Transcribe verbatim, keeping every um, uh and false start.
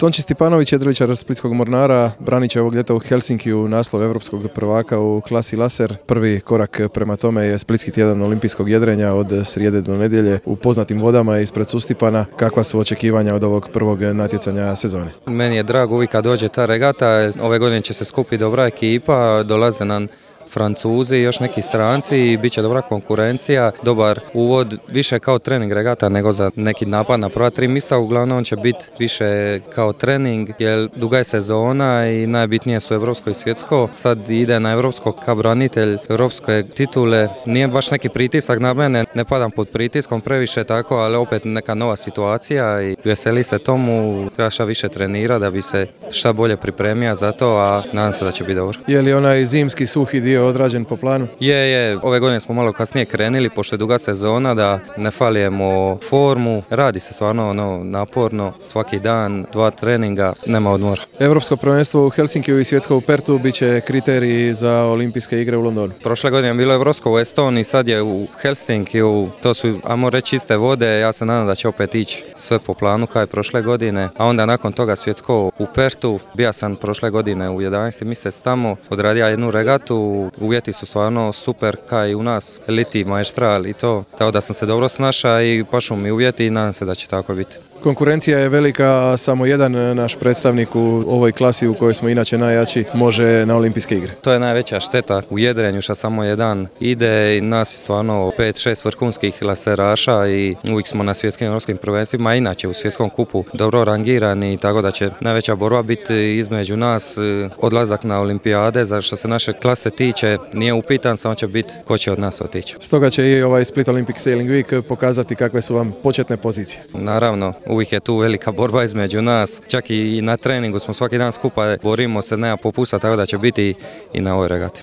Tonči Stipanović, jedriličar splitskog Mornara, branit će ovog ljeta u Helsinkiju naslov europskog prvaka u klasi laser. Prvi korak prema tome je splitski tjedan olimpijskog jedrenja od srijede do nedjelje u poznatim vodama ispred Sustipana. Kakva su očekivanja od ovog prvog natjecanja sezone? Meni je drago uvijek kad dođe ta regata. Ove godine će se skupiti dobra ekipa, dolaze nam Francuzi i još neki stranci i bit će dobra konkurencija, dobar uvod, više kao trening regata nego za neki napad na prva tri mjesta, uglavnom će biti više kao trening jer duga je sezona i najbitnije su evropsko i svjetsko. Sad ide na evropsko kao branitelj evropske titule, nije baš neki pritisak na mene, ne padam pod pritiskom previše tako, ali opet neka nova situacija i veseli se tomu, treba šta više trenira da bi se šta bolje pripremio za to, a nadam se da će biti dobro. Je li onaj zimski suhi dio odrađen po planu? Je, je. Ove godine smo malo kasnije krenili, pošto je duga sezona, da ne falijemo formu. Radi se stvarno ono, naporno, svaki dan, dva treninga, nema odmora. Europsko prvenstvo u Helsinkiju i svjetsko u Pertu bit će kriteriji za olimpijske igre u Londonu. Prošle godine je bilo Evropsko u Estoniji, sad je u Helsinkiju. To su, ajmo reći, čiste vode. Ja se nadam da će opet ići sve po planu kao je prošle godine. A onda nakon toga svjetsko u Pertu. Bija sam prošle godine u jedanaesti mjesec tamo, odradio jednu regatu. Uvjeti su stvarno super, kao i u nas, liti, maestral i to. Tako da sam se dobro snašao i pašu mi uvjeti i nadam se da će tako biti. Konkurencija je velika, a samo jedan naš predstavnik u ovoj klasi u kojoj smo inače najjači može na olimpijske igre. To je najveća šteta u jedrenju što samo jedan ide i nas je stvarno pet šest vrhunskih laseraša i uvijek smo na svjetskim europskim prvenstvima, a inače u svjetskom kupu dobro rangirani, tako da će najveća borba biti između nas, odlazak na olimpijade, za što se naše klase tiče nije upitan, samo će biti ko će od nas otići. Stoga će i ovaj Split Olympic Sailing Week pokazati kakve su vam početne pozicije. Naravno, uvijek je tu velika borba između nas, čak i na treningu smo svaki dan skupa, borimo se, nema popusta, tako da će biti i na ovoj regati.